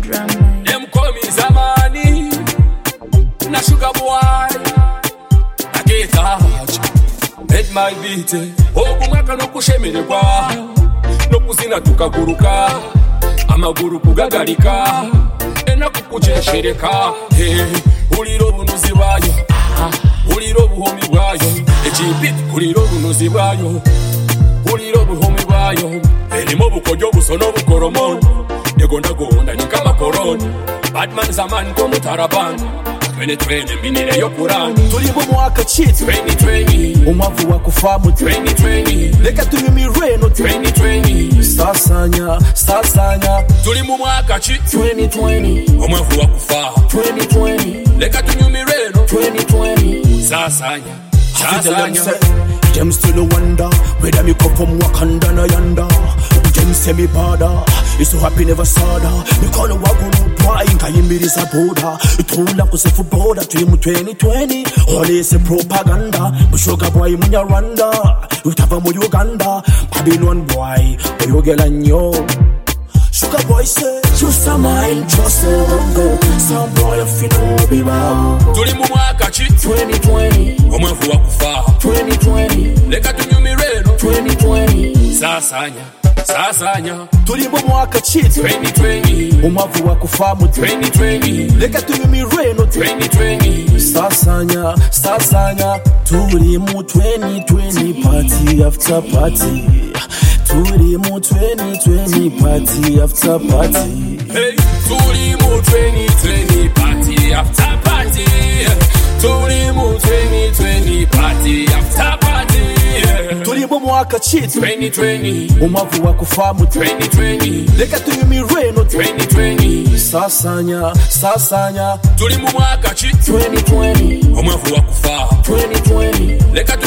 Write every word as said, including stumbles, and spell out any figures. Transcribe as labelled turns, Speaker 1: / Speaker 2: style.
Speaker 1: Them call me Zamani, na sugar boy. I get touch, make my beat. Ogu mwaka no kushemeregwa, no kuzina tukaguruka, amaguru kugagarika, ena kukujeshereka. Hey, uliro bunuzi bayo, uliro buhomi bwayo, ejibit uliro bunuzi bayo, uliro buhomi bwayo. Elimo bukojo busono bukoromon, degonda gonda ni kama koroni. Batman zaman komu taraban, twenty twenty minire yo kurani.
Speaker 2: Tulibu mwaka cheat
Speaker 1: twenty twenty,
Speaker 2: umavu wa kufamu
Speaker 1: twenty twenty,
Speaker 2: leka tunyumireno
Speaker 1: twenty twenty,
Speaker 2: sasanya sasanya.
Speaker 1: Tulibu mwaka cheat
Speaker 2: twenty twenty,
Speaker 1: umavu wa kufamu
Speaker 2: twenty twenty,
Speaker 1: leka tunyumireno
Speaker 2: twenty twenty,
Speaker 1: sasanya sasanya.
Speaker 2: Them still wonder whether me come from Wakanda na yanda. Them say me bada, it's so happy never saw that. Me call a wagon no boy, inka yimbiri sa boda. Itula kusefu boda, tulimu twenty twenty. All is a propaganda, bushoga boy munya Rwanda. Utava mu Uganda, Babylon boy, oyogela nyo. Sugar boy say, you some mind just a go. Some boy if you know be wow.
Speaker 1: Tulimu mwaka cheat
Speaker 2: twenty twenty,
Speaker 1: umavu wa kufamu
Speaker 2: twenty twenty,
Speaker 1: leka tunyumireno
Speaker 2: twenty twenty,
Speaker 1: sasanya sasanya.
Speaker 2: tulibu mwaka cheat
Speaker 1: twenty twenty,
Speaker 2: umavu wa kufamu
Speaker 1: twenty twenty,
Speaker 2: leka tunyumireno
Speaker 1: twenty twenty,
Speaker 2: sasanya sasanya. Tulimu twenty twenty, party after party. Tulimu twenty twenty, party after party.
Speaker 1: hey, tulimu twenty twenty, party after party. Tulimu twenty twenty, party after party.
Speaker 2: Tulibu mwaka cheat
Speaker 1: twenty twenty,
Speaker 2: umavu wa kufamu
Speaker 1: twenty twenty,
Speaker 2: leka tunyumireno
Speaker 1: twenty twenty,
Speaker 2: sasanya sasanya.
Speaker 1: tulimu mwaka cheat
Speaker 2: twenty twenty,
Speaker 1: umavu wa kufamu
Speaker 2: twenty twenty,
Speaker 1: leka